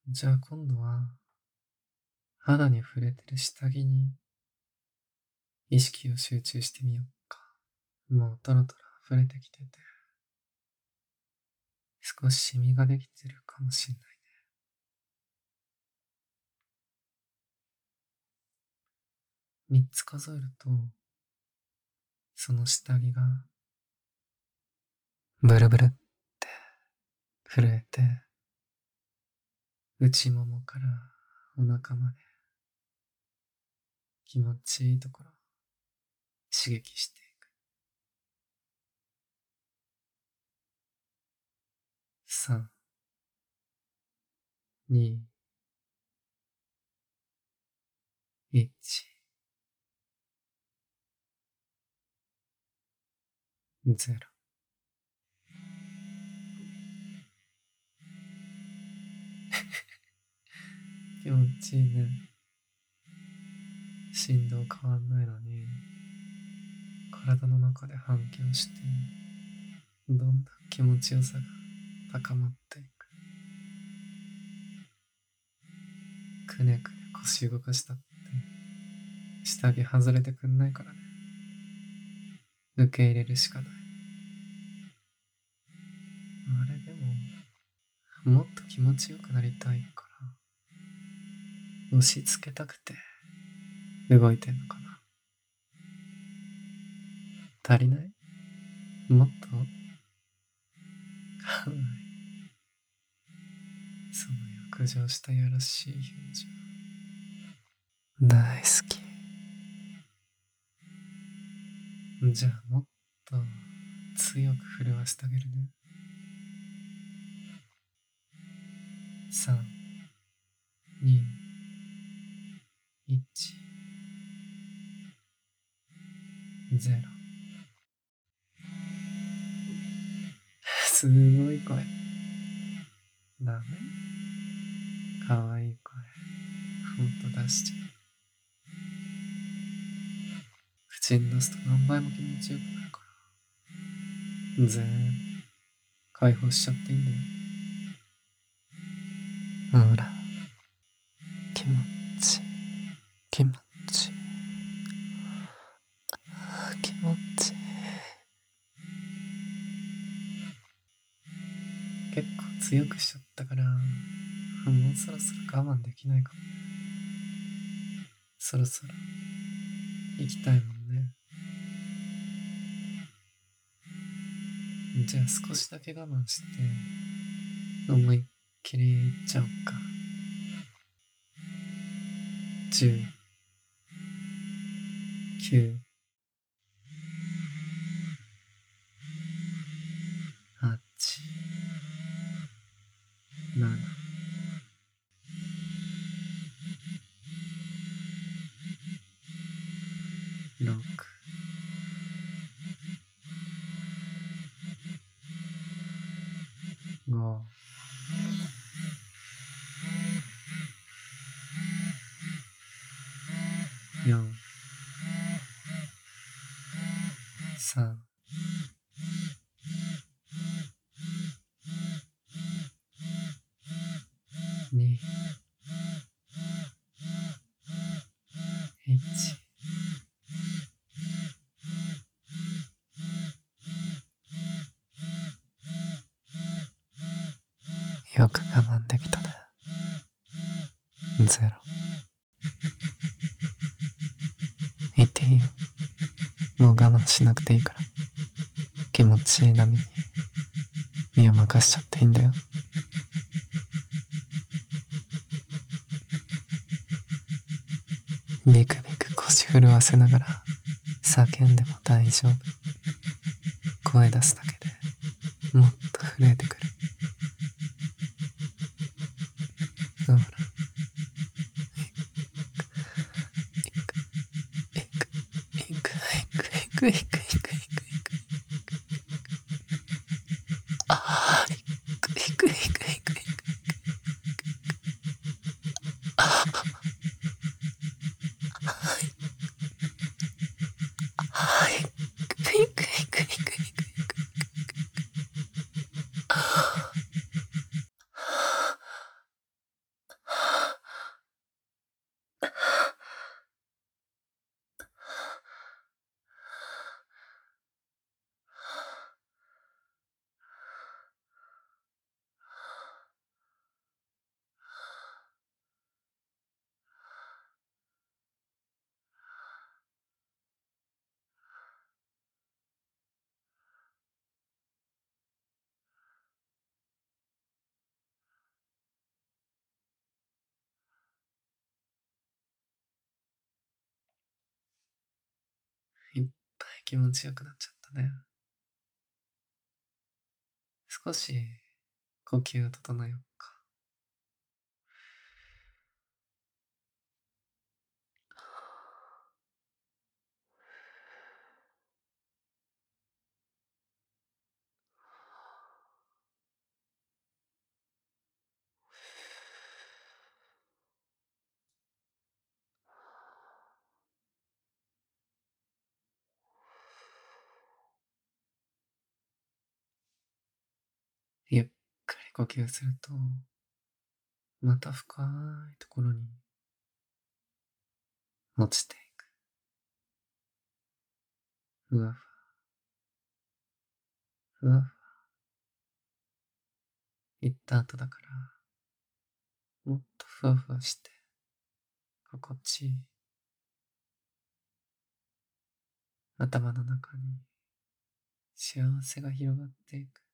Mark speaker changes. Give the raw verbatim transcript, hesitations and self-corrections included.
Speaker 1: じゃあ今度は、肌に触れてる下着に意識を集中してみようか。もうトロトロ触れてきてて、少しシミができてるかもしんないね。三つ数えると、その下着が、ブルブルって震えて、内ももからお腹まで気持ちいいところを刺激していく。三、二、一。ゼロ。気持ちいいね。振動変わんないのに、体の中で反響して、どんどん気持ちよさが高まっていく。くねくね腰動かしたって、下着外れてくんないからね。受け入れるしかない。あれでも、もっと気持ちよくなりたいから、押し付けたくて、動いてんのかな。足りない？もっとはい。その欲情したやらしい表情。大好き。じゃあもっと強く震わせてあげるね。さん、に、いち、ゼロ。すごい声。ダメ？かわいい声。ほんと出しちゃう。口に出すと何倍も気持ちよくなるから。全部解放しちゃっていいんだよ。ほら、気持ちいい。気持ちいい。気持ちいい。結構強くしちゃったから、もうそろそろ我慢できないかも。そろそろ行きたいもんね。じゃあ少しだけ我慢して、思いっきり行っちゃおうか。じゅう、きゅう、はち、なな、ろく、ご、よん、さん、に、いち。よく我慢できたね。ゼロ。言っていいよ。もう我慢しなくていいから。気持ちいい波に身を任しちゃっていいんだよ。ビクビク腰震わせながら叫んでも大丈夫。声出すだけでもっと震えてくる。ほら、いくいくいくいくいくいくいくいくいくあーいくいくいくいくいくあはいいくいくいくいくいく気持ちよくなっちゃったね。少し呼吸を整えようか。ゆっくり呼吸すると、また深いところに落ちていく。ふわふわ、ふわふわ。行った後だから、もっとふわふわして、心地いい。頭の中に幸せが広がっていく。